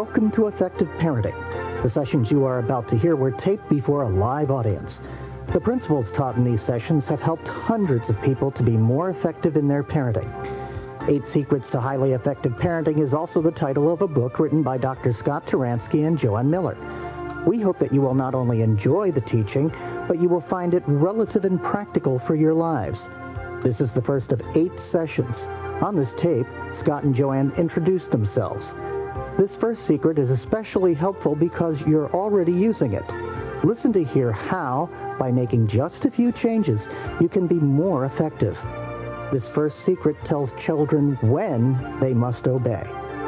Welcome to Effective Parenting. The sessions you are about to hear were taped before a live audience. The principles taught in these sessions have helped hundreds of people to be more effective in their parenting. 8 Secrets to Highly Effective Parenting is also the title of a book written by Dr. Scott Turansky and Joanne Miller. We hope that you will not only enjoy the teaching, but you will find it relative and practical for your lives. This is the first of 8 sessions. On this tape, Scott and Joanne introduce themselves. This first secret is especially helpful because you're already using it. Listen to hear how, by making just a few changes, you can be more effective. This first secret tells children when they must obey.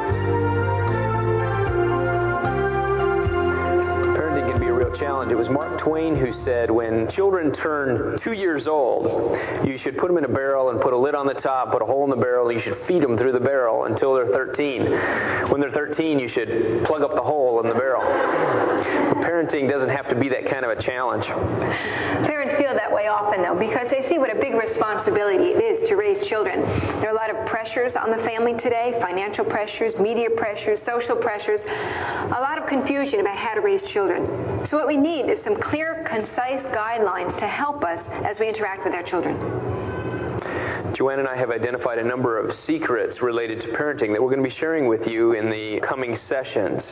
Parenting can be a real challenge. It was Mark Twain who said when children turn 2 years old, you should put them in a barrel and put a lid on the top, put a hole in the barrel, and you should feed them through the barrel until they're 13. When they're 13, you should plug up the hole in the barrel. But parenting doesn't have to be that kind of a challenge. Parents feel that way often, though, because they see what a big responsibility it is to raise children. There are a lot of pressures on the family today, financial pressures, media pressures, social pressures, a lot of confusion about how to raise children. So what we need is some clear, concise guidelines to help us as we interact with our children. Joanne and I have identified a number of secrets related to parenting that we're going to be sharing with you in the coming sessions.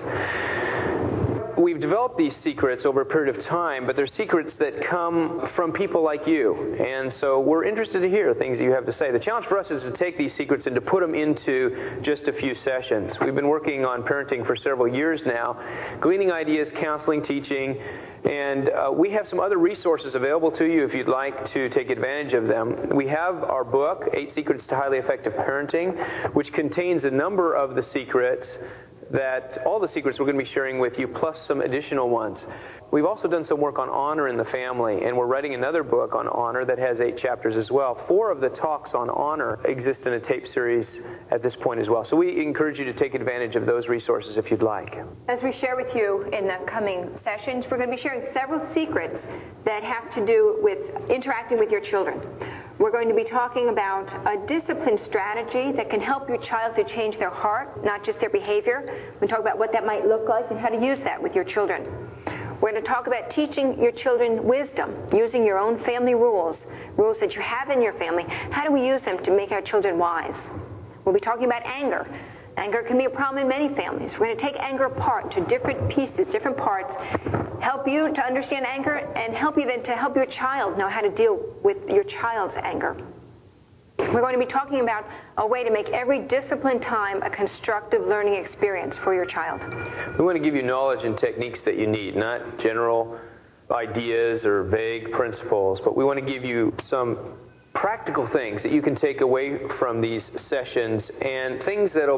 We've developed these secrets over a period of time, but they're secrets that come from people like you. And so we're interested to hear things that you have to say. The challenge for us is to take these secrets and to put them into just a few sessions. We've been working on parenting for several years now, gleaning ideas, counseling, teaching, and we have some other resources available to you if you'd like to take advantage of them. We have our book, 8 Secrets to Highly Effective Parenting, which contains a number of the secrets all the secrets we're going to be sharing with you, plus some additional ones. We've also done some work on honor in the family, and we're writing another book on honor that has 8 chapters as well. 4 of the talks on honor exist in a tape series at this point as well. So we encourage you to take advantage of those resources if you'd like. As we share with you in the coming sessions, we're going to be sharing several secrets that have to do with interacting with your children. We're going to be talking about a discipline strategy that can help your child to change their heart, not just their behavior. We're going to talk about what that might look like and how to use that with your children. We're going to talk about teaching your children wisdom, using your own family rules that you have in your family. How do we use them to make our children wise? We'll be talking about anger. Anger can be a problem in many families. We're going to take anger apart to different pieces, different parts, help you to understand anger, and help you then to help your child know how to deal with your child's anger. We're going to be talking about a way to make every disciplined time a constructive learning experience for your child. We want to give you knowledge and techniques that you need, not general ideas or vague principles, but we want to give you some practical things that you can take away from these sessions and things that will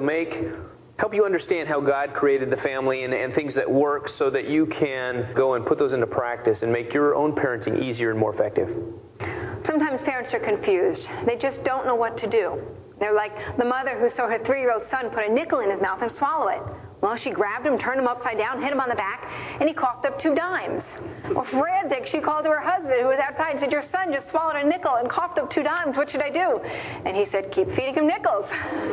help you understand how God created the family and things that work so that you can go and put those into practice and make your own parenting easier and more effective. Sometimes parents are confused. They just don't know what to do. They're like the mother who saw her 3-year-old son put a nickel in his mouth and swallow it. Well, she grabbed him, turned him upside down, hit him on the back, and he coughed up 2 dimes. Well, frantic, she called to her husband, who was outside, and said, "Your son just swallowed a nickel and coughed up 2 dimes. What should I do?" And he said, "Keep feeding him nickels."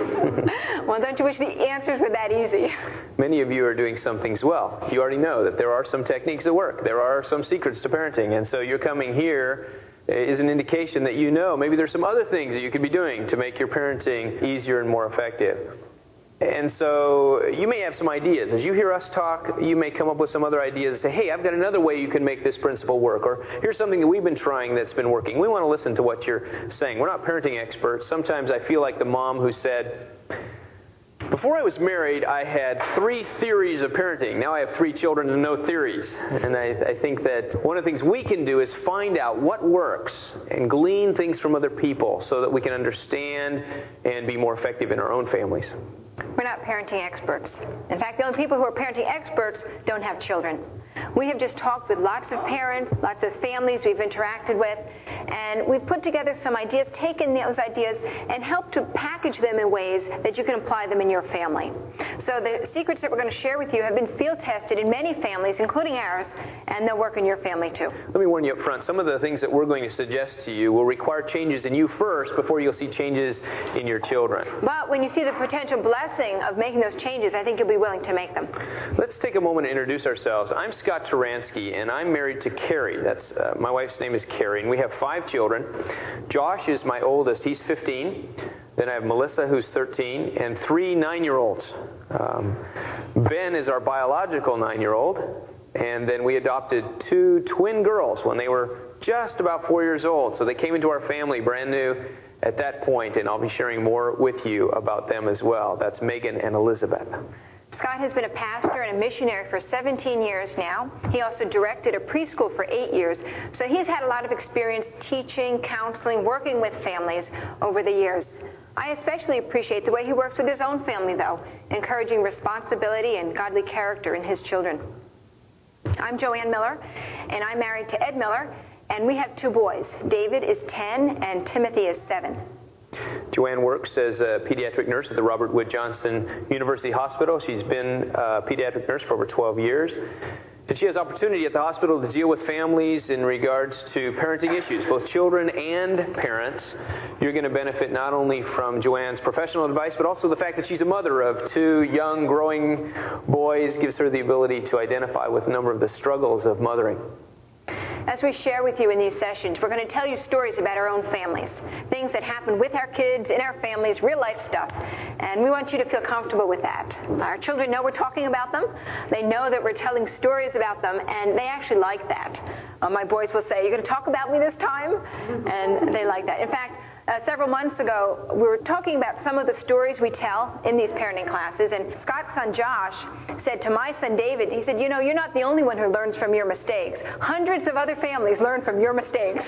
Well, don't you wish the answers were that easy? Many of you are doing some things well. You already know that there are some techniques that work. There are some secrets to parenting. And so you're coming here is an indication that you know maybe there's some other things that you could be doing to make your parenting easier and more effective. And so you may have some ideas. As you hear us talk, you may come up with some other ideas and say, "Hey, I've got another way you can make this principle work." Or, "Here's something that we've been trying that's been working." We want to listen to what you're saying. We're not parenting experts. Sometimes I feel like the mom who said, "Before I was married, I had 3 theories of parenting. Now I have 3 children and no theories." And I think that one of the things we can do is find out what works and glean things from other people so that we can understand and be more effective in our own families. We're not parenting experts. In fact, the only people who are parenting experts don't have children. We have just talked with lots of parents, lots of families we've interacted with, And we've put together some ideas, taken those ideas, and helped to package them in ways that you can apply them in your family. So the secrets that we're going to share with you have been field tested in many families, including ours, and they'll work in your family too. Let me warn you up front, some of the things that we're going to suggest to you will require changes in you first before you'll see changes in your children. But when you see the potential blessing of making those changes, I think you'll be willing to make them. Let's take a moment to introduce ourselves. I'm Scott Taransky, and I'm married to Carrie. That's my wife's name is Carrie, and we have 5 children. Josh is my oldest. He's 15. Then I have Melissa, who's 13, and 3 9-year-olds. Ben is our biological 9-year-old, and then we adopted 2 twin girls when they were just about 4 years old. So they came into our family brand new at that point, and I'll be sharing more with you about them as well. That's Megan and Elizabeth. Scott has been a pastor and a missionary for 17 years now. He also directed a preschool for 8 years. So he's had a lot of experience teaching, counseling, working with families over the years. I especially appreciate the way he works with his own family, though, encouraging responsibility and godly character in his children. I'm Joanne Miller, and I'm married to Ed Miller, and we have 2 boys. David is 10, and Timothy is 7. Joanne works as a pediatric nurse at the Robert Wood Johnson University Hospital. She's been a pediatric nurse for over 12 years. And she has opportunity at the hospital to deal with families in regards to parenting issues, both children and parents. You're going to benefit not only from Joanne's professional advice, but also the fact that she's a mother of 2 young, growing boys gives her the ability to identify with a number of the struggles of mothering. As we share with you in these sessions, we're going to tell you stories about our own families, things that happen with our kids, in our families, real life stuff. And we want you to feel comfortable with that. Our children know we're talking about them. They know that we're telling stories about them, and they actually like that. My boys will say, "You're going to talk about me this time?" And they like that. In fact, several months ago, we were talking about some of the stories we tell in these parenting classes, and Scott's son Josh said to my son David, he said, "You know, you're not the only one who learns from your mistakes. Hundreds of other families learn from your mistakes."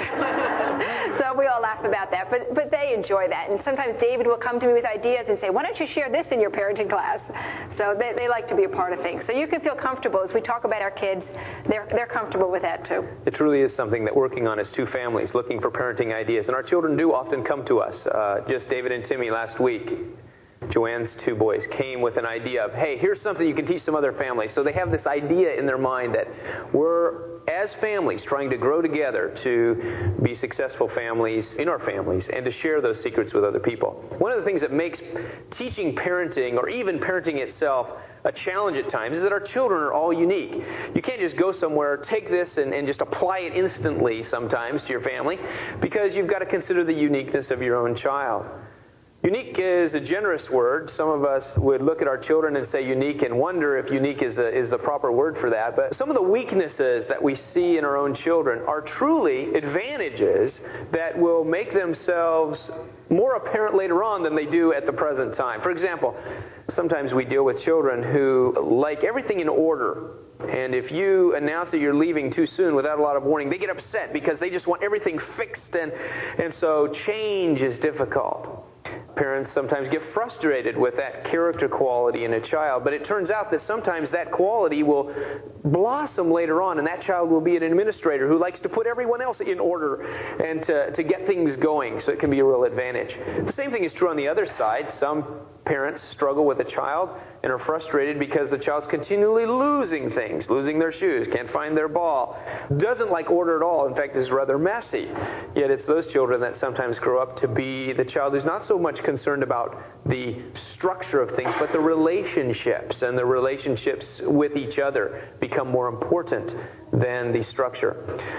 So we all laugh about that, but they enjoy that. And sometimes David will come to me with ideas and say, "Why don't you share this in your parenting class?" So they like to be a part of things. So you can feel comfortable as we talk about our kids. They're comfortable with that too. It truly is something that working on as 2 families, looking for parenting ideas. And our children do often come to us. Just David and Timmy last week, Joanne's 2 boys, came with an idea of, hey, here's something you can teach some other families. So they have this idea in their mind that we're, as families, trying to grow together to be successful families in our families and to share those secrets with other people. One of the things that makes teaching parenting, or even parenting itself, a challenge at times is that our children are all unique. You can't just go somewhere, take this, and just apply it instantly sometimes to your family, because you've got to consider the uniqueness of your own child. Unique is a generous word. Some of us would look at our children and say unique and wonder if unique is the proper word for that. But some of the weaknesses that we see in our own children are truly advantages that will make themselves more apparent later on than they do at the present time. For example, sometimes we deal with children who like everything in order. And if you announce that you're leaving too soon without a lot of warning, they get upset because they just want everything fixed, and so change is difficult. Parents sometimes get frustrated with that character quality in a child, but it turns out that sometimes that quality will blossom later on, and that child will be an administrator who likes to put everyone else in order and to get things going, so it can be a real advantage. The same thing is true on the other side. Some parents struggle with a child and are frustrated because the child's continually losing things, losing their shoes, can't find their ball, doesn't like order at all, in fact is rather messy. Yet it's those children that sometimes grow up to be the child who's not so much concerned about the structure of things, but the relationships, and the relationships with each other become more important than the structure.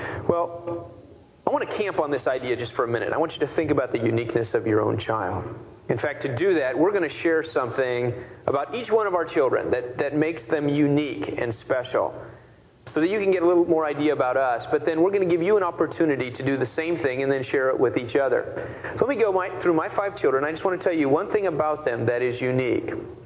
Well, I want to camp on this idea just for a minute. I want you to think about the uniqueness of your own child. In fact, to do that, we're going to share something about each one of our children that makes them unique and special, so that you can get a little more idea about us. But then we're going to give you an opportunity to do the same thing and then share it with each other. So let me go through my 5 children. I just want to tell you one thing about them that is unique.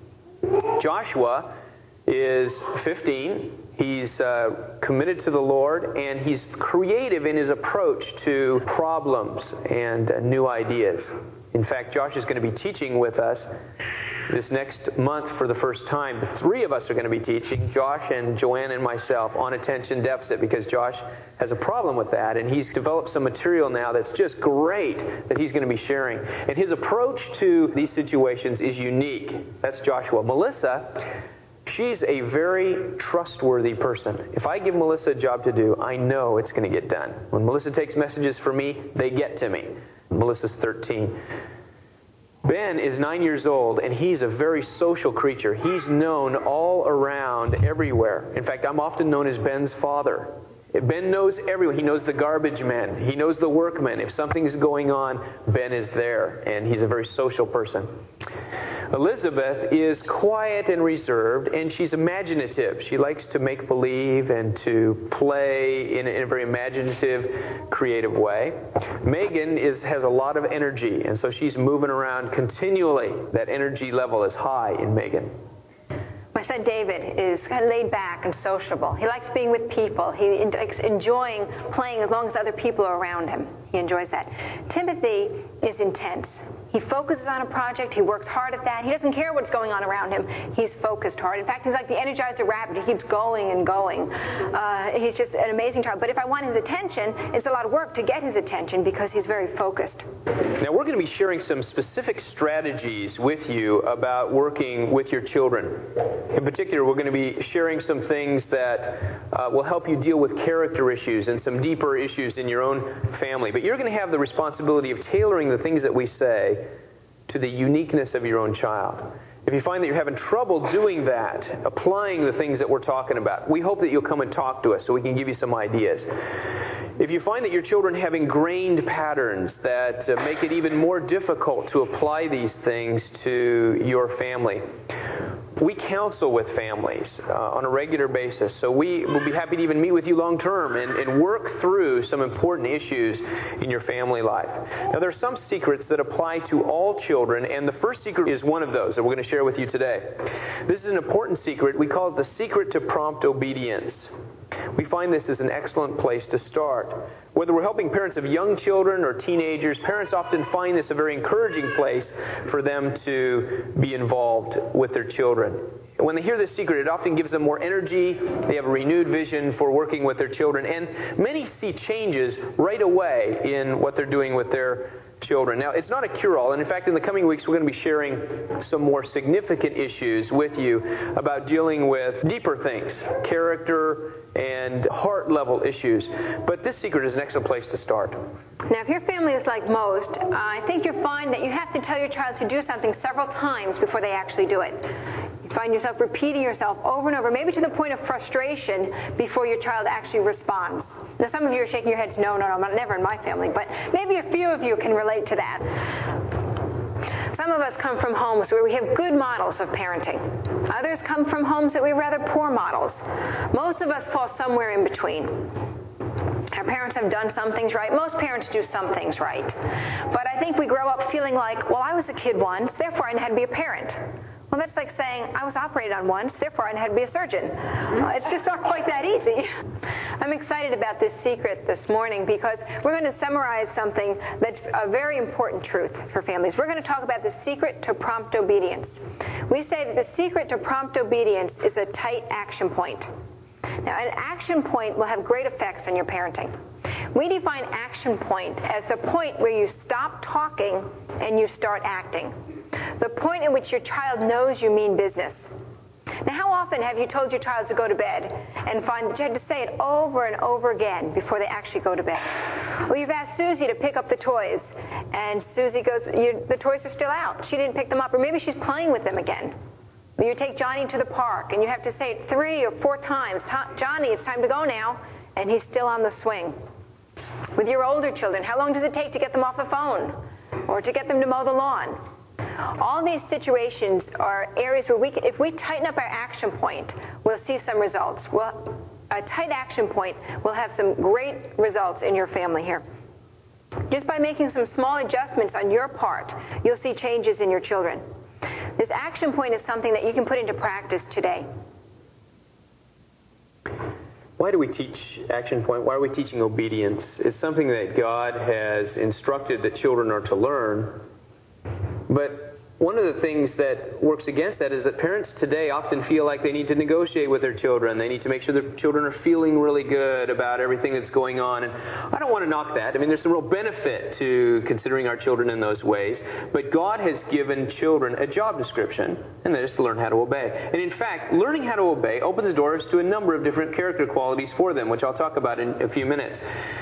Joshua is 15. He's committed to the Lord, and he's creative in his approach to problems and new ideas. In fact, Josh is going to be teaching with us this next month for the first time. The three of us are going to be teaching, Josh and Joanne and myself, on attention deficit, because Josh has a problem with that, and he's developed some material now that's just great that he's going to be sharing. And his approach to these situations is unique. That's Joshua. Melissa, she's a very trustworthy person. If I give Melissa a job to do, I know it's going to get done. When Melissa takes messages for me, they get to me. Melissa's 13. Ben is 9 years old, and he's a very social creature. He's known all around, everywhere. In fact, I'm often known as Ben's father. Ben knows everyone. He knows the garbage men. He knows the workmen. If something's going on, Ben is there, and he's a very social person. Elizabeth is quiet and reserved, and she's imaginative. She likes to make believe and to play in a very imaginative, creative way. Megan has a lot of energy, and so she's moving around continually. That energy level is high in Megan. My son David is kind of laid back and sociable. He likes being with people. He likes enjoying playing as long as other people are around him. He enjoys that. Timothy is intense. He focuses on a project. He works hard at that. He doesn't care what's going on around him. He's focused hard. In fact, he's like the Energizer rabbit. He keeps going and going. He's just an amazing child. But if I want his attention, it's a lot of work to get his attention because he's very focused. Now, we're going to be sharing some specific strategies with you about working with your children. In particular, we're going to be sharing some things that will help you deal with character issues and some deeper issues in your own family. But you're going to have the responsibility of tailoring the things that we say to the uniqueness of your own child. If you find that you're having trouble doing that, applying the things that we're talking about, we hope that you'll come and talk to us so we can give you some ideas. If you find that your children have ingrained patterns that make it even more difficult to apply these things to your family, we counsel with families on a regular basis, so we will be happy to even meet with you long term and work through some important issues in your family life. Now, there are some secrets that apply to all children, and the first secret is one of those that we're going to share with you today. This is an important secret. We call it the secret to prompt obedience. We find this is an excellent place to start. Whether we're helping parents of young children or teenagers, parents often find this a very encouraging place for them to be involved with their children. When they hear this secret, it often gives them more energy. They have a renewed vision for working with their children. And many see changes right away in what they're doing with their children. Now, it's not a cure-all, and in fact, in the coming weeks, we're going to be sharing some more significant issues with you about dealing with deeper things, character and heart-level issues. But this secret is an excellent place to start. Now, if your family is like most, I think you'll find that you have to tell your child to do something several times before they actually do it. You find yourself repeating yourself over and over, maybe to the point of frustration before your child actually responds. Now, some of you are shaking your heads, no, never in my family, but maybe a few of you can relate to that. Some of us come from homes where we have good models of parenting. Others come from homes that we have rather poor models. Most of us fall somewhere in between. Our parents have done some things right. Most parents do some things right. But I think we grow up feeling like, well, I was a kid once, therefore I know how to be a parent. Well, that's like saying, I was operated on once, therefore I know how to be a surgeon. It's just not quite that easy. I'm excited about this secret this morning because we're going to summarize something that's a very important truth for families. We're going to talk about the secret to prompt obedience. We say that the secret to prompt obedience is a tight action point. Now, an action point will have great effects on your parenting. We define action point as the point where you stop talking and you start acting. The point in which your child knows you mean business. Now, how often have you told your child to go to bed and find that you had to say it over and over again before they actually go to bed? Or you've asked Susie to pick up the toys, and Susie goes, the toys are still out. She didn't pick them up, or maybe she's playing with them again. Or you take Johnny to the park, and you have to say it 3 or 4 times. Johnny, it's time to go now, and he's still on the swing. With your older children, how long does it take to get them off the phone or to get them to mow the lawn? All these situations are areas where if we tighten up our action point, we'll see some results. A tight action point will have some great results in your family here. Just by making some small adjustments on your part, you'll see changes in your children. This action point is something that you can put into practice today. Why do we teach action point? Why are we teaching obedience? It's something that God has instructed that children are to learn. But One of the things that works against that is that parents today often feel like they need to negotiate with their children. They need to make sure their children are feeling really good about everything that's going on. And I don't want to knock that. I mean, there's some real benefit to considering our children in those ways. But God has given children a job description, and that is to learn how to obey. And in fact, learning how to obey opens doors to a number of different character qualities for them, which I'll talk about in a few minutes.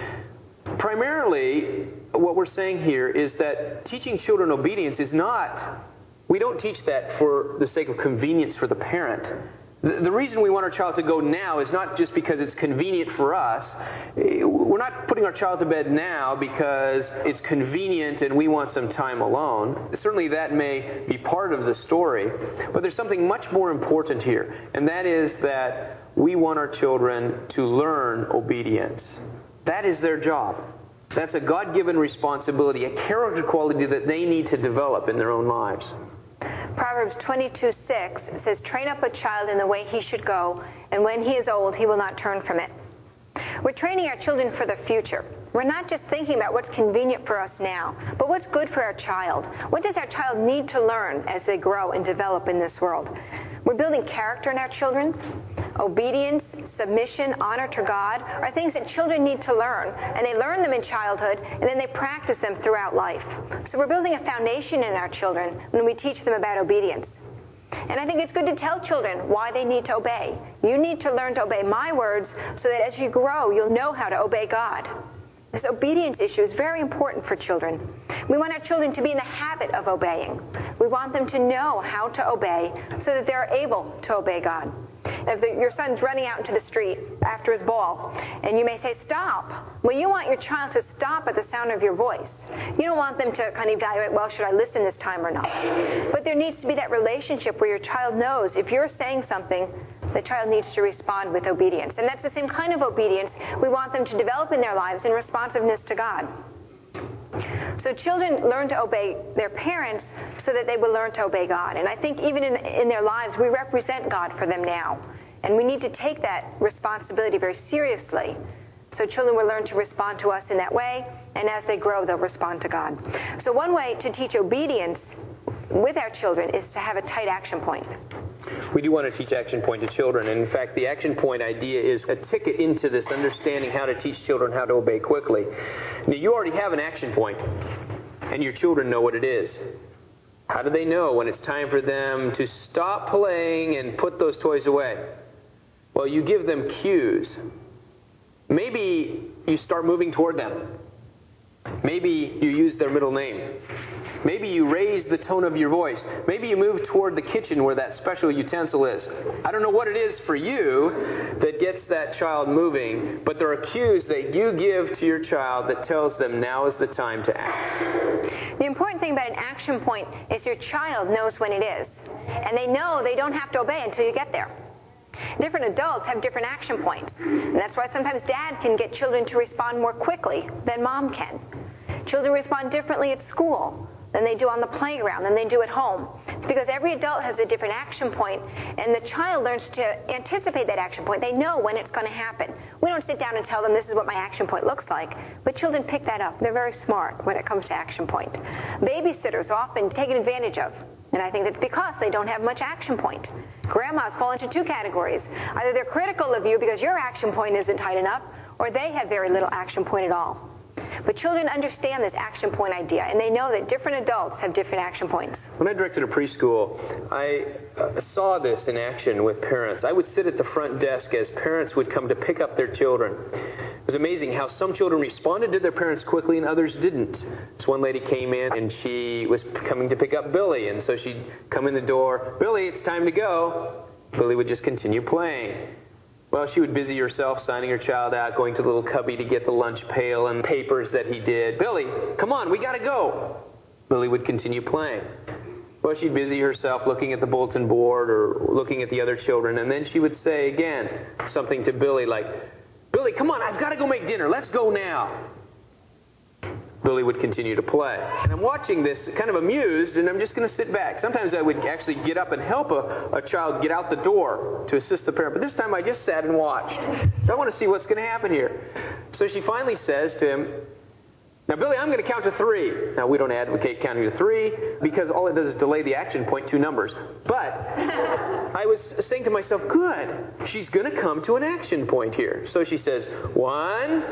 Primarily, what we're saying here is that teaching children obedience is not, we don't teach that for the sake of convenience for the parent. The reason we want our child to go now is not just because it's convenient for us. We're not putting our child to bed now because it's convenient and we want some time alone. Certainly that may be part of the story, but there's something much more important here, and that is that we want our children to learn obedience. That is their job. That's a God-given responsibility, a character quality that they need to develop in their own lives. Proverbs 22:6 says, "Train up a child in the way he should go, and when he is old, he will not turn from it." We're training our children for the future. We're not just thinking about what's convenient for us now, but what's good for our child. What does our child need to learn as they grow and develop in this world? We're building character in our children. Obedience, submission, honor to God are things that children need to learn, and they learn them in childhood, and then they practice them throughout life. So we're building a foundation in our children when we teach them about obedience. And I think it's good to tell children why they need to obey. You need to learn to obey my words so that as you grow, you'll know how to obey God. This obedience issue is very important for children. We want our children to be in the habit of obeying. We want them to know how to obey so that they're able to obey God. If your son's running out into the street after his ball, and you may say, "Stop." Well, you want your child to stop at the sound of your voice. You don't want them to kind of evaluate, well, should I listen this time or not? But there needs to be that relationship where your child knows if you're saying something, the child needs to respond with obedience. And that's the same kind of obedience we want them to develop in their lives in responsiveness to God. So children learn to obey their parents so that they will learn to obey God. And I think even in their lives, we represent God for them now. And we need to take that responsibility very seriously. So children will learn to respond to us in that way, and as they grow, they'll respond to God. So one way to teach obedience with our children is to have a tight action point. We do want to teach action point to children, and in fact, the action point idea is a ticket into this understanding how to teach children how to obey quickly. Now, you already have an action point, and your children know what it is. How do they know when it's time for them to stop playing and put those toys away? Well, you give them cues. Maybe you start moving toward them. Maybe you use their middle name. Maybe you raise the tone of your voice. Maybe you move toward the kitchen where that special utensil is. I don't know what it is for you that gets that child moving, but there are cues that you give to your child that tells them now is the time to act. The important thing about an action point is your child knows when it is, and they know they don't have to obey until you get there. Different adults have different action points, and that's why sometimes dad can get children to respond more quickly than mom can. Children respond differently at school than they do on the playground, than they do at home. It's because every adult has a different action point, and the child learns to anticipate that action point. They know when it's going to happen. We don't sit down and tell them this is what my action point looks like, but children pick that up. They're very smart when it comes to action point. Babysitters are often taken advantage of, and I think that's because they don't have much action point. Grandmas fall into two categories. Either they're critical of you because your action point isn't tight enough, or they have very little action point at all. But children understand this action point idea, and they know that different adults have different action points. When I directed a preschool, I saw this in action with parents. I would sit at the front desk as parents would come to pick up their children. It was amazing how some children responded to their parents quickly and others didn't. This one lady came in, and she was coming to pick up Billy, and so she'd come in the door, "Billy, it's time to go." Billy would just continue playing. Well, she would busy herself signing her child out, going to the little cubby to get the lunch pail and papers that he did. "Billy, come on, we gotta go." Billy would continue playing. Well, she'd busy herself looking at the bulletin board or looking at the other children, and then she would say again something to Billy like, "Billy, come on, I've got to go make dinner. Let's go now." Billy would continue to play. And I'm watching this kind of amused, and I'm just going to sit back. Sometimes I would actually get up and help a child get out the door to assist the parent. But this time I just sat and watched. I want to see what's going to happen here. So she finally says to him, Now, Billy, I'm going to count to 3. Now, we don't advocate counting to 3 because all it does is delay the action point 2 numbers. But I was saying to myself, good, she's going to come to an action point here. So she says, 1,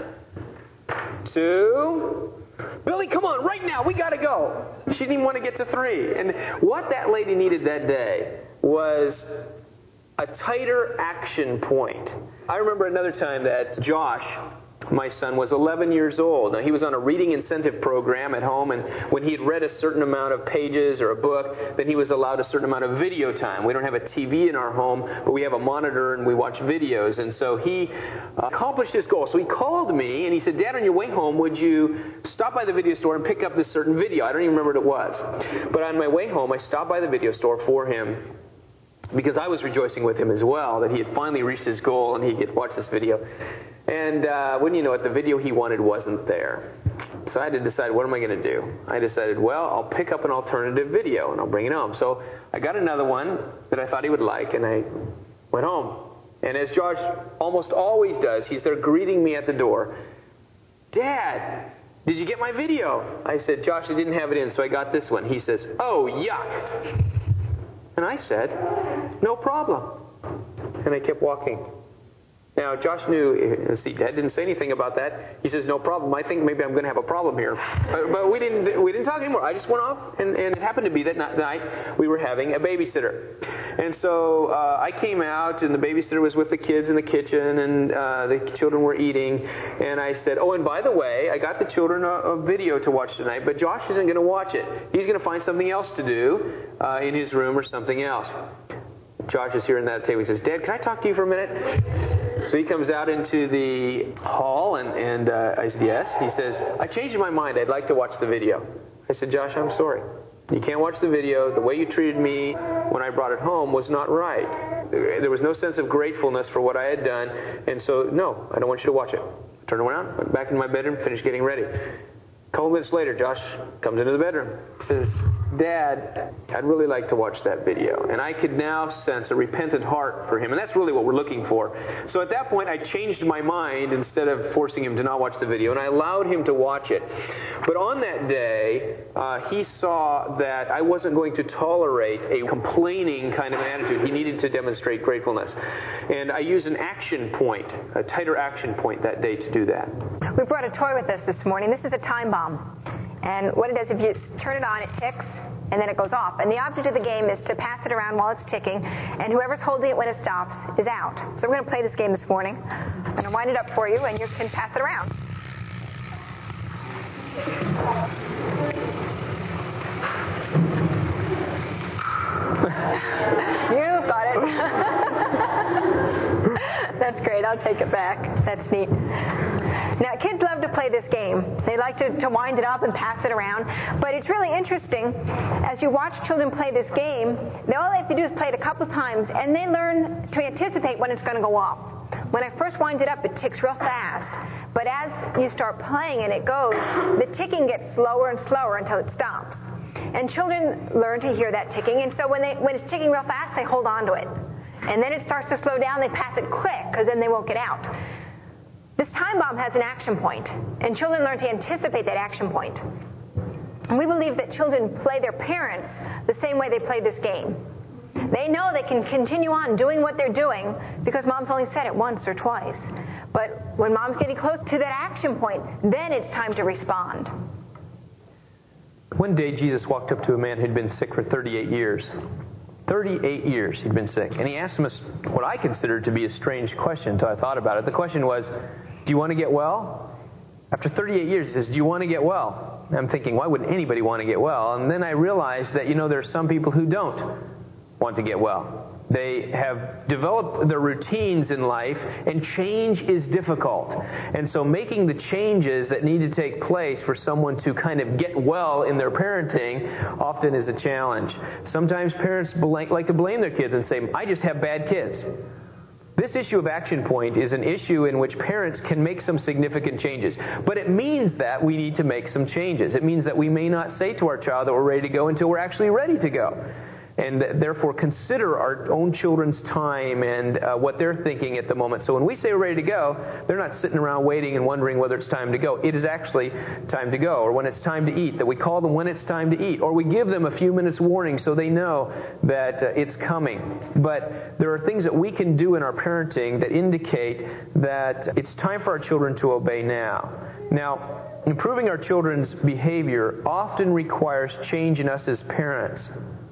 2, Billy, come on, right now, we got to go. She didn't even want to get to 3. And what that lady needed that day was a tighter action point. I remember another time that Josh, my son, was 11 years old. Now, he was on a reading incentive program at home, and when he had read a certain amount of pages or a book, then he was allowed a certain amount of video time. We don't have a TV in our home, but we have a monitor and we watch videos. And so he accomplished his goal. So he called me and he said, Dad, on your way home, would you stop by the video store and pick up this certain video? I don't even remember what it was. But on my way home, I stopped by the video store for him because I was rejoicing with him as well that he had finally reached his goal and he could watch this video. And wouldn't you know it, the video he wanted wasn't there. So I had to decide, what am I going to do? I decided, well, I'll pick up an alternative video and I'll bring it home. So I got another one that I thought he would like, and I went home. And as Josh almost always does, he's there greeting me at the door. Dad, did you get my video? I said, Josh, I didn't have it in, so I got this one. He says, oh, yuck. And I said, no problem. And I kept walking. Now, Josh knew, see, Dad didn't say anything about that. He says, no problem. I think maybe I'm going to have a problem here. But we didn't talk anymore. I just went off, and it happened to be that night we were having a babysitter. And so I came out, and the babysitter was with the kids in the kitchen, and the children were eating. And I said, oh, and by the way, I got the children a video to watch tonight, but Josh isn't going to watch it. He's going to find something else to do in his room or something else. Josh is here in that table. He says, Dad, can I talk to you for a minute? So he comes out into the hall, and I said, yes. He says, I changed my mind. I'd like to watch the video. I said, Josh, I'm sorry. You can't watch the video. The way you treated me when I brought it home was not right. There was no sense of gratefulness for what I had done, and so, no, I don't want you to watch it. I turned around, went back into my bedroom, finished getting ready. A couple minutes later, Josh comes into the bedroom. He says, Dad, I'd really like to watch that video. And I could now sense a repentant heart for him. And that's really what we're looking for. So at that point, I changed my mind instead of forcing him to not watch the video. And I allowed him to watch it. But on that day, he saw that I wasn't going to tolerate a complaining kind of attitude. He needed to demonstrate gratefulness. And I used an action point, a tighter action point that day to do that. We brought a toy with us this morning. This is a time bomb. And what it does, if you turn it on, it ticks, and then it goes off. And the object of the game is to pass it around while it's ticking, and whoever's holding it when it stops is out. So we're going to play this game this morning. I'm going to wind it up for you, and you can pass it around. You got it. That's great. I'll take it back. That's neat. Now, kids love to play this game. They like to wind it up and pass it around. But it's really interesting. As you watch children play this game, all they have to do is play it a couple times, and they learn to anticipate when it's going to go off. When I first wind it up, it ticks real fast. But as you start playing and it goes, the ticking gets slower and slower until it stops. And children learn to hear that ticking. And so when it's ticking real fast, they hold on to it. And then it starts to slow down. They pass it quick, because then they won't get out. This time bomb has an action point, and children learn to anticipate that action point. And we believe that children play their parents the same way they play this game. They know they can continue on doing what they're doing because mom's only said it once or twice. But when mom's getting close to that action point, then it's time to respond. One day, Jesus walked up to a man who'd been sick for 38 years. 38 years he'd been sick. And he asked him what I considered to be a strange question until I thought about it. The question was, do you want to get well? After 38 years, he says, do you want to get well? And I'm thinking, why wouldn't anybody want to get well? And then I realized that, there are some people who don't want to get well. They have developed their routines in life, and change is difficult. And so making the changes that need to take place for someone to kind of get well in their parenting often is a challenge. Sometimes parents like to blame their kids and say, I just have bad kids. This issue of action point is an issue in which parents can make some significant changes. But it means that we need to make some changes. It means that we may not say to our child that we're ready to go until we're actually ready to go. and therefore consider our own children's time and what they're thinking at the moment. So when we say we're ready to go, they're not sitting around waiting and wondering whether it's time to go. It is actually time to go. Or when it's time to eat, that we call them when it's time to eat. Or we give them a few minutes warning so they know that it's coming. But there are things that we can do in our parenting that indicate that it's time for our children to obey now. Now, improving our children's behavior often requires change in us as parents.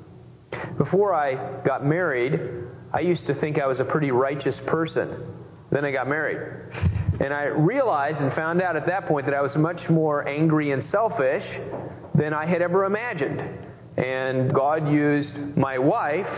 Before I got married, I used to think I was a pretty righteous person. Then I got married. And I realized and found out at that point that I was much more angry and selfish than I had ever imagined. And God used my wife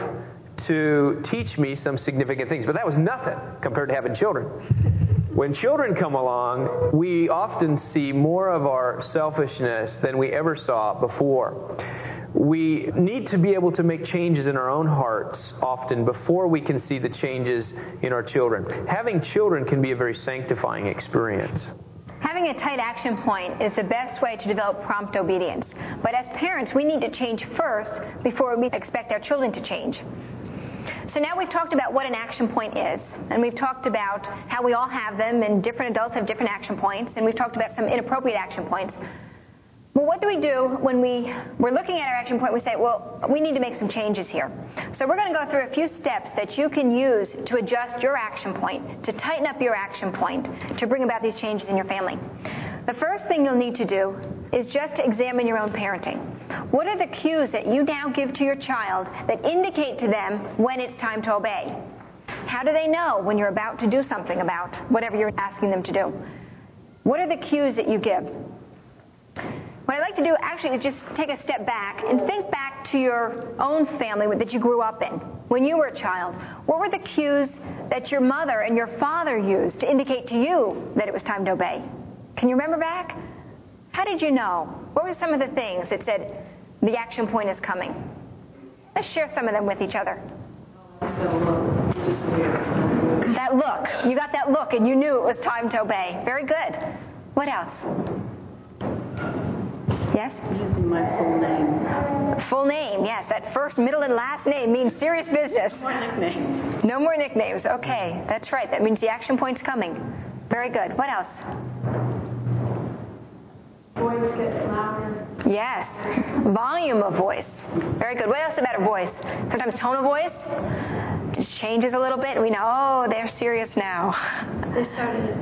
to teach me some significant things. But that was nothing compared to having children. When children come along, we often see more of our selfishness than we ever saw before. We need to be able to make changes in our own hearts often before we can see the changes in our children. Having children can be a very sanctifying experience. Having a tight action point is the best way to develop prompt obedience. But as parents, we need to change first before we expect our children to change. So now we've talked about what an action point is, and we've talked about how we all have them, and different adults have different action points, and we've talked about some inappropriate action points. Well, what do we do when we're looking at our action point? We say, well, we need to make some changes here. So we're going to go through a few steps that you can use to adjust your action point, to tighten up your action point, to bring about these changes in your family. The first thing you'll need to do is just to examine your own parenting. What are the cues that you now give to your child that indicate to them when it's time to obey? How do they know when you're about to do something about whatever you're asking them to do? What are the cues that you give? What I'd like to do actually is just take a step back and think back to your own family that you grew up in. When you were a child, what were the cues that your mother and your father used to indicate to you that it was time to obey? Can you remember back? How did you know? What were some of the things that said the action point is coming? Let's share some of them with each other. That look. You got that look and you knew it was time to obey. Very good. What else? Yes? Using my full name. Full name, yes. That first, middle, and last name means serious business. No more nicknames. No more nicknames. Okay, that's right. That means the action point's coming. Very good. What else? Voice gets louder. Yes. Volume of voice. Very good. What else about a voice? Sometimes tone of voice just changes a little bit. We know, oh, they're serious now. They started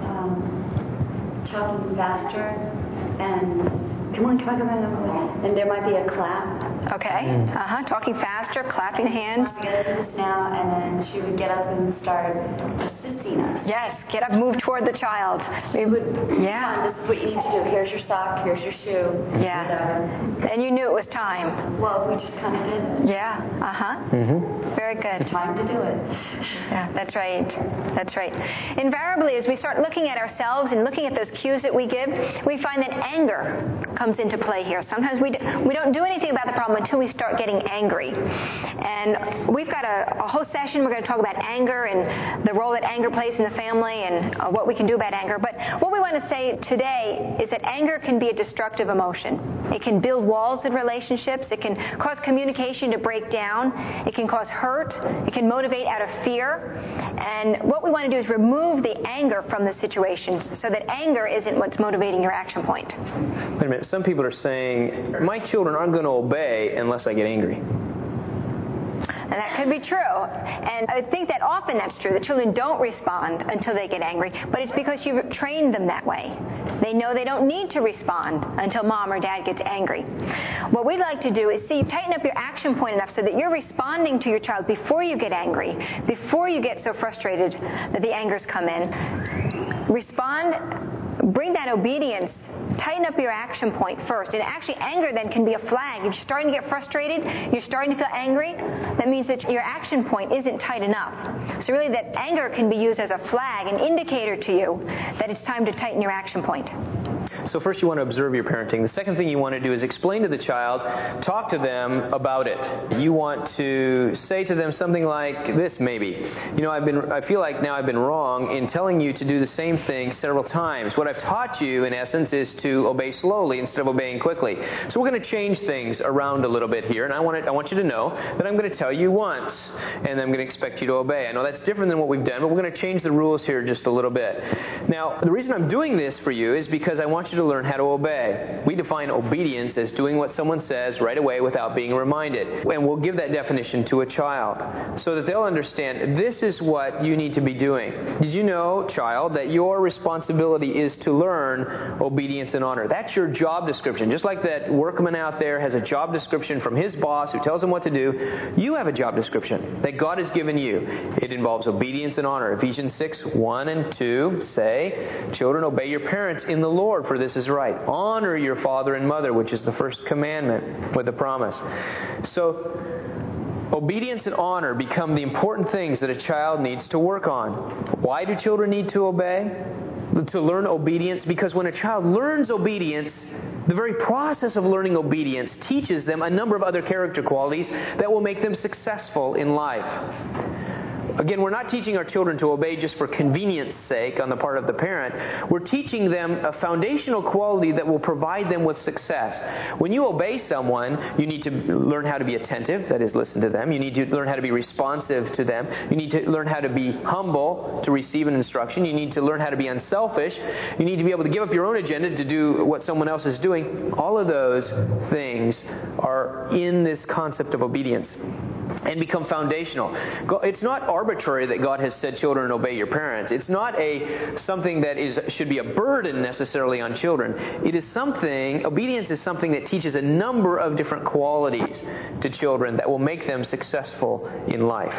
talking faster and come on, and there might be a clap. Okay. Talking faster, clapping hands. We get to this now, and then she would get up and start assisting us. Yes, get up, move toward the child. She would, this is what you need to do. Here's your sock, here's your shoe. Yeah. Whatever. And you knew it was time. Well, we just kind of did it. Yeah. Very good. It's time to do it. Yeah, that's right. That's right. Invariably, as we start looking at ourselves and looking at those cues that we give, we find that anger comes into play here. Sometimes we don't do anything about the problem until we start getting angry. And we've got a whole session. We're going to talk about anger and the role that anger plays in the family and what we can do about anger. But what we want to say today is that anger can be a destructive emotion. It can build walls in relationships. It can cause communication to break down. It can cause hurt. It can motivate out of fear. And what we want to do is remove the anger from the situation so that anger isn't what's motivating your action point. Wait a minute. Some people are saying, my children aren't going to obey unless I get angry. And that could be true. And I think that often that's true. The children don't respond until they get angry. But it's because you've trained them that way. They know they don't need to respond until mom or dad gets angry. What we'd like to do is see you tighten up your action point enough so that you're responding to your child before you get angry, before you get so frustrated that the anger's come in. Respond, bring that obedience, tighten up your action point first. And actually, anger then can be a flag. If you're starting to get frustrated, you're starting to feel angry, that means that your action point isn't tight enough. So really, that anger can be used as a flag, an indicator to you that it's time to tighten your action point. So first you want to observe your parenting. The second thing you want to do is explain to the child, talk to them about it. You want to say to them something like this maybe. I feel like now I've been wrong in telling you to do the same thing several times. What I've taught you, in essence, is to obey slowly instead of obeying quickly. So we're going to change things around a little bit here, and I want you to know that I'm going to tell you once, and I'm going to expect you to obey. I know that's different than what we've done, but we're going to change the rules here just a little bit. Now, the reason I'm doing this for you is because I want you to learn how to obey. We define obedience as doing what someone says right away without being reminded. And we'll give that definition to a child so that they'll understand this is what you need to be doing. Did you know, child, that your responsibility is to learn obedience and honor? That's your job description. Just like that workman out there has a job description from his boss who tells him what to do, you have a job description that God has given you. It involves obedience and honor. Ephesians 6:1 and 2 say, children, obey your parents in the Lord, for this is right. Honor your father and mother, which is the first commandment with a promise. So, obedience and honor become the important things that a child needs to work on. Why do children need to obey? To learn obedience, because when a child learns obedience, the very process of learning obedience teaches them a number of other character qualities that will make them successful in life. Again, we're not teaching our children to obey just for convenience sake on the part of the parent. We're teaching them a foundational quality that will provide them with success. When you obey someone, you need to learn how to be attentive, that is, listen to them. You need to learn how to be responsive to them. You need to learn how to be humble to receive an instruction. You need to learn how to be unselfish. You need to be able to give up your own agenda to do what someone else is doing. All of those things are in this concept of obedience and become foundational. It's not arbitrary that God has said, children, obey your parents. It's not something that should be a burden necessarily on children. Obedience is something that teaches a number of different qualities to children that will make them successful in life.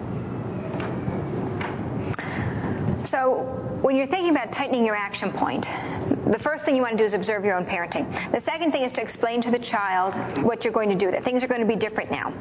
So when you're thinking about tightening your action point, the first thing you want to do is observe your own parenting. The second thing is to explain to the child what you're going to do, that things are going to be different now.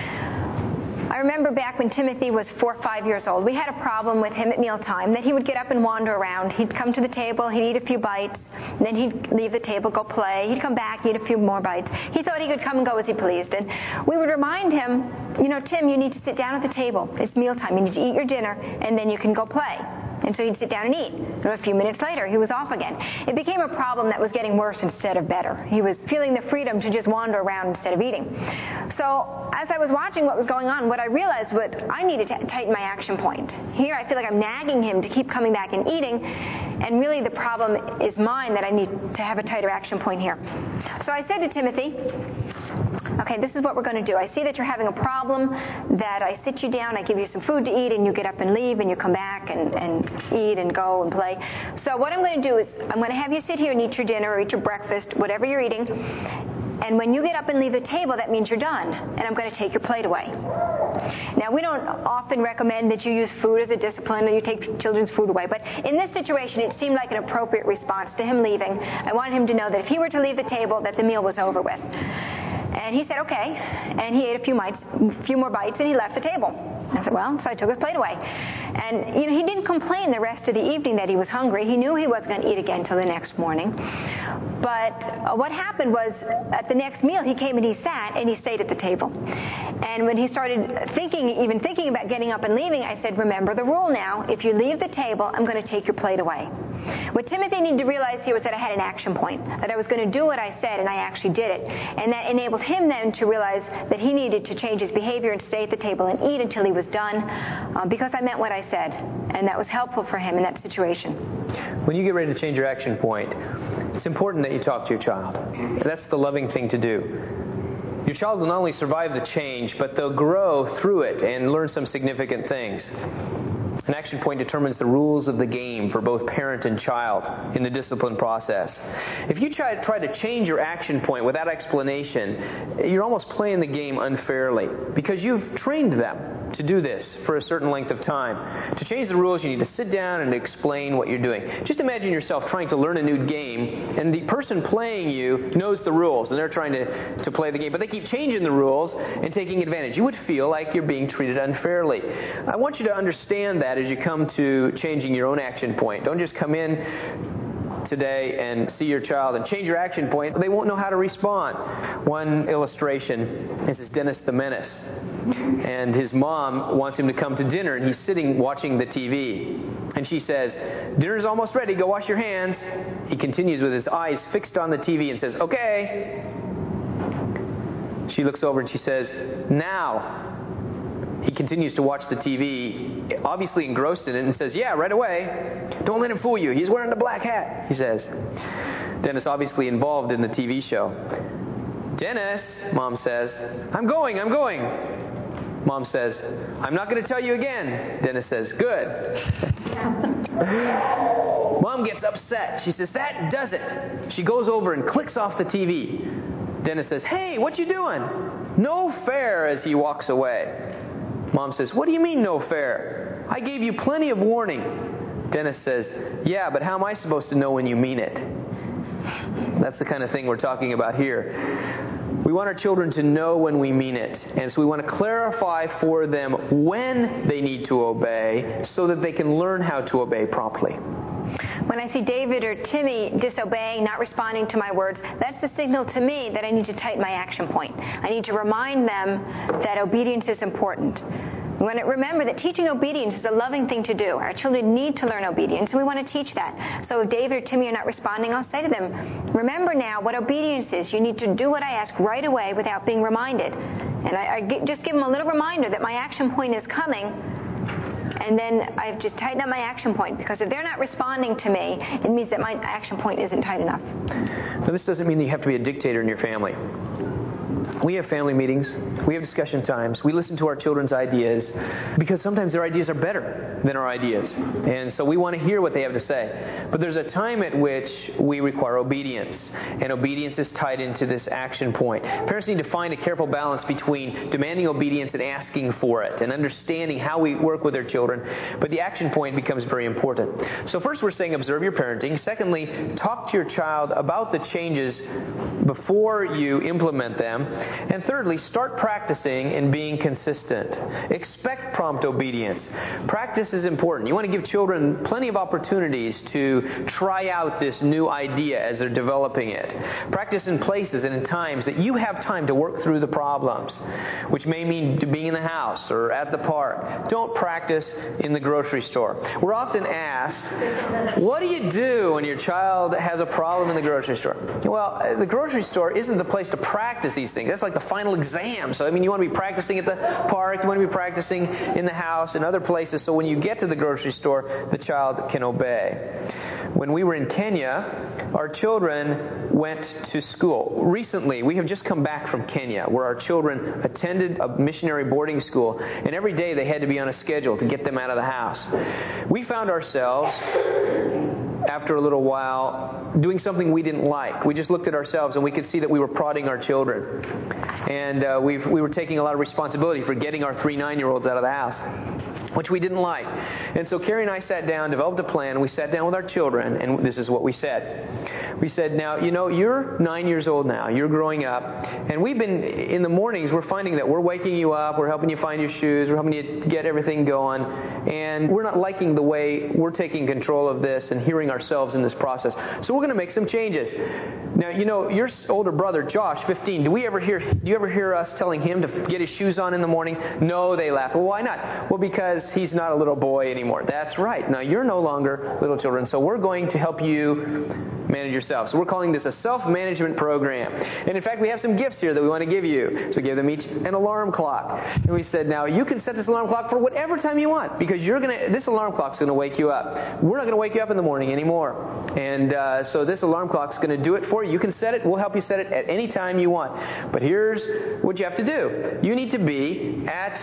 I remember back when Timothy was 4 or 5 years old, we had a problem with him at mealtime that he would get up and wander around. He'd come to the table, he'd eat a few bites, then he'd leave the table, go play. He'd come back, eat a few more bites. He thought he could come and go as he pleased. And we would remind him, Tim, you need to sit down at the table. It's mealtime. You need to eat your dinner, and then you can go play. And so he'd sit down and eat. And a few minutes later, he was off again. It became a problem that was getting worse instead of better. He was feeling the freedom to just wander around instead of eating. So as I was watching what was going on, what I realized was I needed to tighten my action point. Here, I feel like I'm nagging him to keep coming back and eating, and really the problem is mine, that I need to have a tighter action point here. So I said to Timothy, okay, this is what we're going to do. I see that you're having a problem, that I sit you down, I give you some food to eat, and you get up and leave, and you come back and eat and go and play. So what I'm going to do is I'm going to have you sit here and eat your dinner or eat your breakfast, whatever you're eating. And when you get up and leave the table, that means you're done. And I'm going to take your plate away. Now, we don't often recommend that you use food as a discipline or you take children's food away. But in this situation, it seemed like an appropriate response to him leaving. I wanted him to know that if he were to leave the table, that the meal was over with. And he said, okay. And he ate a few more bites, and he left the table. I said, well, so I took his plate away. And, he didn't complain the rest of the evening that he was hungry. He knew he wasn't going to eat again until the next morning. But what happened was, at the next meal, he came and he sat, and he stayed at the table. And when he started thinking about getting up and leaving, I said, remember the rule now. If you leave the table, I'm going to take your plate away. What Timothy needed to realize here was that I had an action point, that I was going to do what I said, and I actually did it. And that enabled him then to realize that he needed to change his behavior and stay at the table and eat until he was done, because I meant what I said. And that was helpful for him in that situation. When you get ready to change your action point, it's important that you talk to your child. That's the loving thing to do. Your child will not only survive the change, but they'll grow through it and learn some significant things. An action point determines the rules of the game for both parent and child in the discipline process. If you try to change your action point without explanation, you're almost playing the game unfairly, because you've trained them to do this for a certain length of time. To change the rules, you need to sit down and explain what you're doing. Just imagine yourself trying to learn a new game, and the person playing you knows the rules, and they're trying to play the game, but they keep changing the rules and taking advantage. You would feel like you're being treated unfairly. I want you to understand that as you come to changing your own action point. Don't just come in today and see your child and change your action point, they won't know how to respond. One illustration, this is Dennis the Menace. And his mom wants him to come to dinner, and he's sitting watching the TV. And she says, "Dinner's almost ready, go wash your hands." He continues with his eyes fixed on the TV and says, "Okay." She looks over and she says, "Now." He continues to watch the TV, obviously engrossed in it, and says, "Yeah, right away. Don't let him fool you. He's wearing a black hat," he says. Dennis obviously involved in the TV show. "Dennis," Mom says, I'm going. Mom says, "I'm not going to tell you again." Dennis says, "Good." Mom gets upset. She says, "That does it." She goes over and clicks off the TV. Dennis says, "Hey, what you doing?" "No fair," as he walks away. Mom says, "What do you mean no fair? I gave you plenty of warning." Dennis says, "Yeah, but how am I supposed to know when you mean it?" That's the kind of thing we're talking about here. We want our children to know when we mean it. And so we want to clarify for them when they need to obey so that they can learn how to obey properly. When I see David or Timmy disobeying, not responding to my words, that's the signal to me that I need to tighten my action point. I need to remind them that obedience is important. We want to remember that teaching obedience is a loving thing to do. Our children need to learn obedience, and we want to teach that. So if David or Timmy are not responding, I'll say to them, remember now what obedience is. You need to do what I ask right away without being reminded. And I just give them a little reminder that my action point is coming. And then I've just tightened up my action point, because if they're not responding to me, it means that my action point isn't tight enough. Now, this doesn't mean that you have to be a dictator in your family. We have family meetings. We have discussion times. We listen to our children's ideas because sometimes their ideas are better than our ideas. And so we want to hear what they have to say. But there's a time at which we require obedience. And obedience is tied into this action point. Parents need to find a careful balance between demanding obedience and asking for it and understanding how we work with their children. But the action point becomes very important. So first we're saying observe your parenting. Secondly, talk to your child about the changes before you implement them. And thirdly, start practicing and being consistent. Expect prompt obedience. Practice is important. You want to give children plenty of opportunities to try out this new idea as they're developing it. Practice in places and in times that you have time to work through the problems, which may mean being in the house or at the park. Don't practice in the grocery store. We're often asked, what do you do when your child has a problem in the grocery store? Well, the grocery store isn't the place to practice these things. That's like the final exam. So, you want to be practicing at the park, you want to be practicing in the house and other places, so when you get to the grocery store, the child can obey. When we were in Kenya, our children went to school. Recently, we have just come back from Kenya, where our children attended a missionary boarding school, and every day they had to be on a schedule to get them out of the house. We found ourselves, after a little while, doing something we didn't like. We just looked at ourselves and we could see that we were prodding our children. And we were taking a lot of responsibility for getting our 3 9-year-olds out of the house, which we didn't like. And so Carrie and I sat down, developed a plan. We sat down with our children, and this is what we said. We said, now, you're 9 years old now. You're growing up. And we've been, in the mornings, we're finding that we're waking you up. We're helping you find your shoes. We're helping you get everything going. And we're not liking the way we're taking control of this and hearing ourselves in this process. So we're going to make some changes. Now, your older brother, Josh, 15, do you ever hear us telling him to get his shoes on in the morning? No, they laugh. Well, why not? Well, because he's not a little boy anymore. That's right. Now, you're no longer little children, so we're going to help you manage yourself. So we're calling this a self-management program. And in fact, we have some gifts here that we want to give you. So we gave them each an alarm clock. And we said, now, you can set this alarm clock for whatever time you want, because this alarm clock's going to wake you up. We're not going to wake you up in the morning anymore. And so this alarm clock's going to do it for you. You can set it. We'll help you set it at any time you want. But here's what you have to do. You need to be at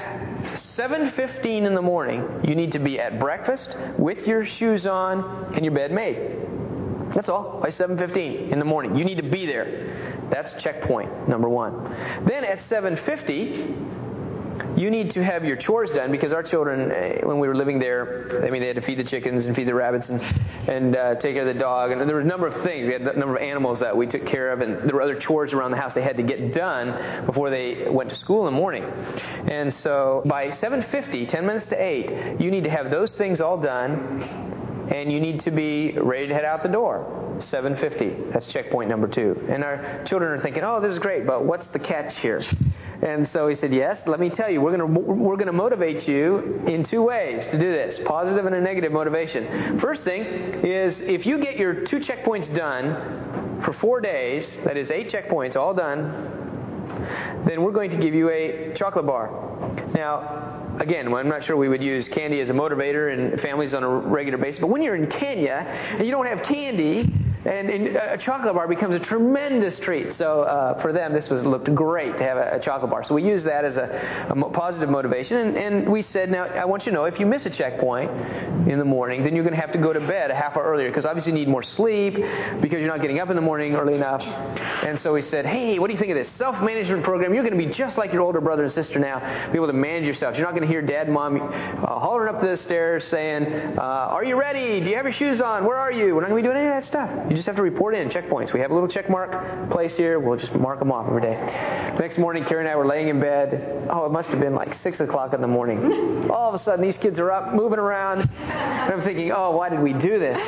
7:15 in the morning. You need to be at breakfast with your shoes on and your bed made. That's all. By 7:15 in the morning. You need to be there. That's checkpoint number 1. Then at 7:50, you need to have your chores done, because our children, when we were living there, they had to feed the chickens and feed the rabbits and take care of the dog. And there were a number of things. We had a number of animals that we took care of, and there were other chores around the house they had to get done before they went to school in the morning. And so by 7:50, 10 minutes to 8, you need to have those things all done. and you need to be ready to head out the door. 7:50. That's checkpoint number 2. And our children are thinking, oh, this is great, but what's the catch here? And so he said, yes, let me tell you, we're going to motivate you in 2 ways to do this, positive and a negative motivation. First thing is, if you get your 2 checkpoints done for 4 days, that is 8 checkpoints all done, then we're going to give you a chocolate bar. Now, again, I'm not sure we would use candy as a motivator in families on a regular basis, but when you're in Kenya and you don't have candy, and a chocolate bar becomes a tremendous treat. So for them, this looked great to have a chocolate bar. So we use that as a positive motivation. And we said, now, I want you to know, if you miss a checkpoint in the morning, then you're going to have to go to bed a half hour earlier, because obviously you need more sleep because you're not getting up in the morning early enough. And so we said, hey, what do you think of this self-management program? You're going to be just like your older brother and sister now, be able to manage yourself. You're not going to hear dad and mom hollering up the stairs saying, are you ready? Do you have your shoes on? Where are you? We're not going to be doing any of that stuff. You just have to report in checkpoints. We have a little check mark place here. We'll just mark them off every day. Next morning, Carrie and I were laying in bed. Oh, it must have been like 6 o'clock in the morning. All of a sudden, these kids are up, moving around. And I'm thinking, oh, why did we do this?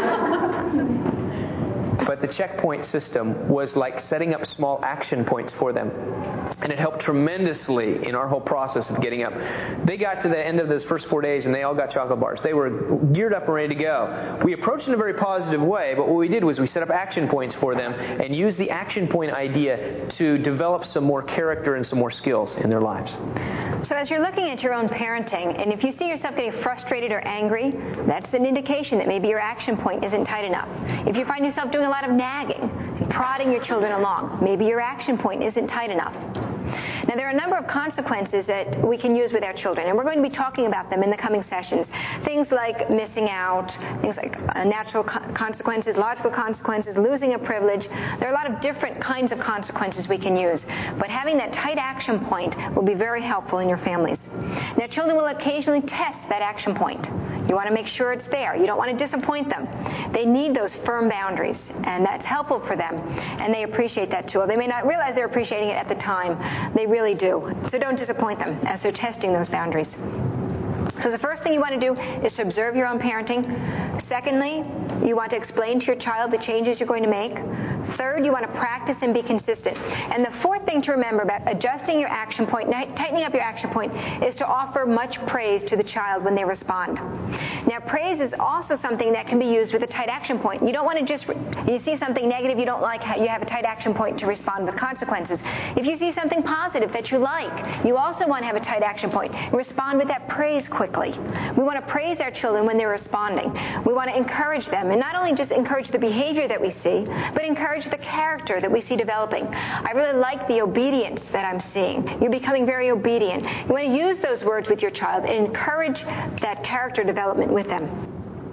But the checkpoint system was like setting up small action points for them. And it helped tremendously in our whole process of getting up. They got to the end of those first 4 days and they all got chocolate bars. They were geared up and ready to go. We approached it in a very positive way, but what we did was we set up action points for them and used the action point idea to develop some more character and some more skills in their lives. So as you're looking at your own parenting, and if you see yourself getting frustrated or angry, that's an indication that maybe your action point isn't tight enough. If you find yourself doing a lot of nagging and prodding your children along, maybe your action point isn't tight enough. Now, there are a number of consequences that we can use with our children, and we're going to be talking about them in the coming sessions. Things like missing out, things like natural consequences, logical consequences, losing a privilege. There are a lot of different kinds of consequences we can use, but having that tight action point will be very helpful in your families. Now, children will occasionally test that action point. You want to make sure it's there. You don't want to disappoint them. They need those firm boundaries, and that's helpful for them, and they appreciate that too. They may not realize they're appreciating it at the time. They really do. So don't disappoint them as they're testing those boundaries. So the first thing you want to do is to observe your own parenting. Secondly, you want to explain to your child the changes you're going to make. Third, you want to practice and be consistent. And the fourth thing to remember about adjusting your action point, tightening up your action point, is to offer much praise to the child when they respond. Now, praise is also something that can be used with a tight action point. You don't want to just, you see something negative you don't like, you have a tight action point to respond with consequences. If you see something positive that you like, you also want to have a tight action point. Respond with that praise quickly. We want to praise our children when they're responding. We want to encourage them, and not only just encourage the behavior that we see, but encourage the character that we see developing. I really like the obedience that I'm seeing. You're becoming very obedient. You want to use those words with your child and encourage that character development with them.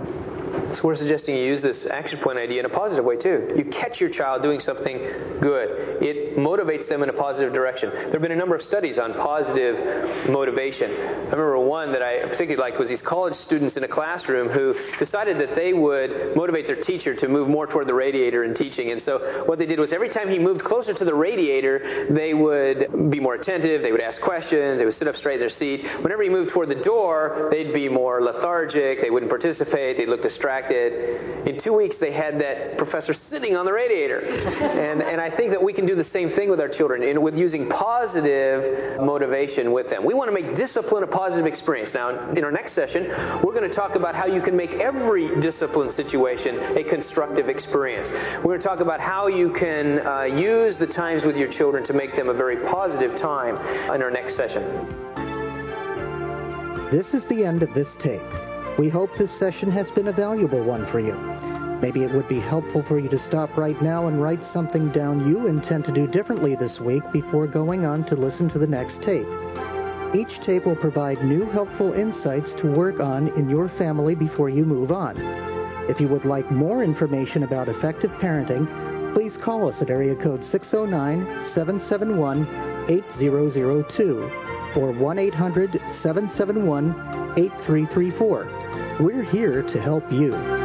So we're suggesting you use this action point idea in a positive way too. You catch your child doing something good. It motivates them in a positive direction. There have been a number of studies on positive motivation. I remember one that I particularly liked was these college students in a classroom who decided that they would motivate their teacher to move more toward the radiator in teaching. And so what they did was every time he moved closer to the radiator, they would be more attentive, they would ask questions, they would sit up straight in their seat. Whenever he moved toward the door, they'd be more lethargic, they wouldn't participate, they'd look distracted. In 2 weeks, they had that professor sitting on the radiator. And I think that we can do the same thing with our children, with using positive motivation with them. We want to make discipline a positive experience. Now, in our next session, we're going to talk about how you can make every discipline situation a constructive experience. We're going to talk about how you can use the times with your children to make them a very positive time in our next session. This is the end of this tape. We hope this session has been a valuable one for you. Maybe it would be helpful for you to stop right now and write something down you intend to do differently this week before going on to listen to the next tape. Each tape will provide new helpful insights to work on in your family before you move on. If you would like more information about effective parenting, please call us at area code 609-771-8002 or 1-800-771-8334. We're here to help you.